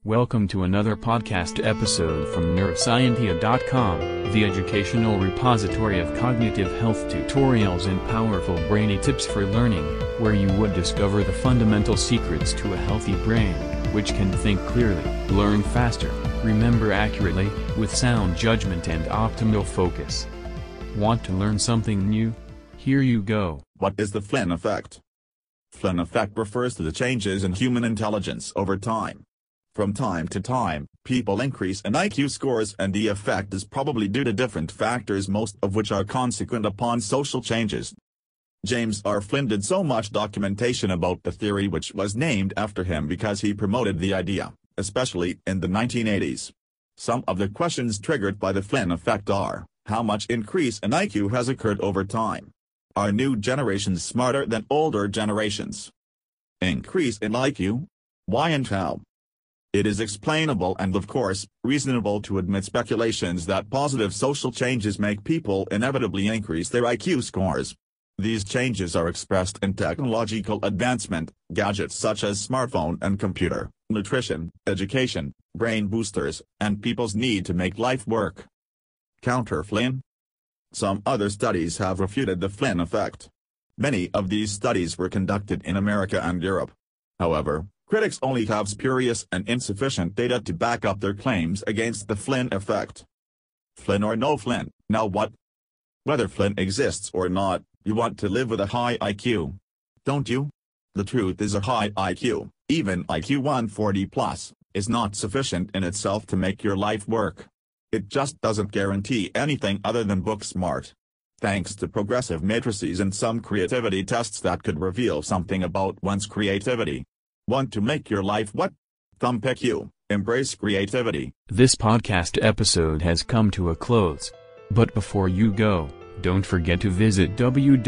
Welcome to another podcast episode from Neuroscientia.com, the educational repository of cognitive health tutorials and powerful brainy tips for learning, where you would discover the fundamental secrets to a healthy brain, which can think clearly, learn faster, remember accurately, with sound judgment and optimal focus. Want to learn something new? Here you go. What is the Flynn effect? Flynn effect refers to the changes in human intelligence over time. From time to time, people increase in IQ scores, and the effect is probably due to different factors, most of which are consequent upon social changes. James R. Flynn did so much documentation about the theory, which was named after him because he promoted the idea, especially in the 1980s. Some of the questions triggered by the Flynn effect are: how much increase in IQ has occurred over time? Are new generations smarter than older generations? Increase in IQ? Why and how? It is explainable and, of course, reasonable to admit speculations that positive social changes make people inevitably increase their IQ scores. These changes are expressed in technological advancement, gadgets such as smartphone and computer, nutrition, education, brain boosters, and people's need to make life work. Counter Flynn? Some other studies have refuted the Flynn effect. Many of these studies were conducted in America and Europe. However, critics only have spurious and insufficient data to back up their claims against the Flynn effect. Flynn or no Flynn, now what? Whether Flynn exists or not, you want to live with a high IQ. Don't you? The truth is, a high IQ, even IQ 140 plus, is not sufficient in itself to make your life work. It just doesn't guarantee anything other than book smart. Thanks to progressive matrices and some creativity tests that could reveal something about one's creativity. Want to make your life what? Thumbpick you, embrace creativity. This podcast episode has come to a close. But before you go, don't forget to visit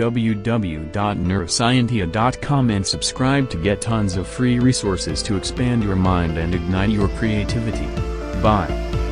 www.neuroscientia.com and subscribe to get tons of free resources to expand your mind and ignite your creativity. Bye.